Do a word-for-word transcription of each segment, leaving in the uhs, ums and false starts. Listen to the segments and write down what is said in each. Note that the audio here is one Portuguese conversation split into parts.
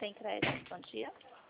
Tem crédito, bom dia.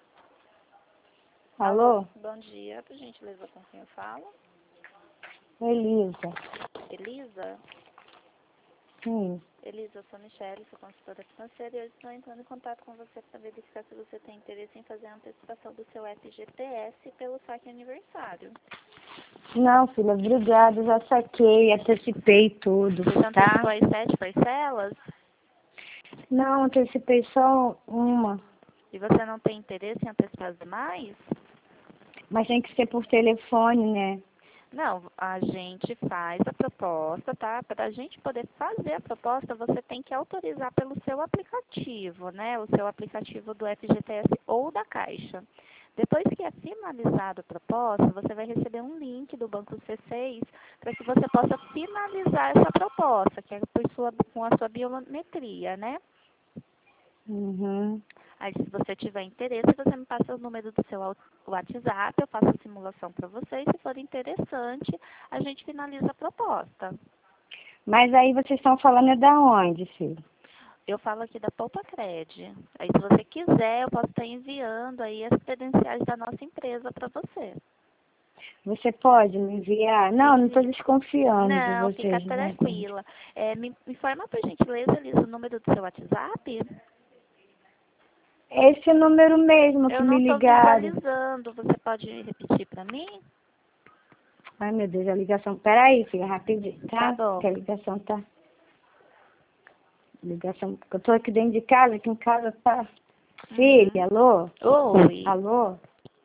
Alô? Bom dia, por gentileza, com quem eu falo? Elisa. Elisa? Sim. Elisa, eu sou Michelle, sou consultora financeira e eu estou entrando em contato com você para verificar se você tem interesse em fazer a antecipação do seu F G T S pelo saque aniversário. Não, filha, obrigada, já saquei, antecipei tudo, Você já tá? antecipou as sete parcelas? Não, antecipei só uma, E você não tem interesse em antecipar as demais? mas tem que ser por telefone, né? Não, a gente faz a proposta, tá? Para a gente poder fazer a proposta, você tem que autorizar pelo seu aplicativo, né? O seu aplicativo do F G T S ou da Caixa. Depois que é finalizada a proposta, você vai receber um link do Banco C seis para que você possa finalizar essa proposta, que é por sua, com a sua biometria, né? Uhum. Aí, se você tiver interesse, você me passa o número do seu WhatsApp, eu faço a simulação para você, e se for interessante, a gente finaliza a proposta. Mas aí vocês estão falando é da onde, filho? Eu falo aqui da Poupa Cred. Aí, se você quiser, eu posso estar enviando aí as credenciais da nossa empresa para você. Você pode me enviar? Não, não estou Envie. desconfiando de Não, fica vocês, né, gente? tranquila. É, me informa, por gentileza, Elisa, o número do seu WhatsApp? É esse número mesmo que Eu não me estou ligaram. visualizando. Você pode repetir para mim? Ai, meu Deus, a ligação... Peraí, filha, rapidinho, Tá tá? bom. Que a ligação tá... Ligação... Eu tô aqui dentro de casa, aqui em casa tá... Uhum. Filha, alô? Oi. Alô?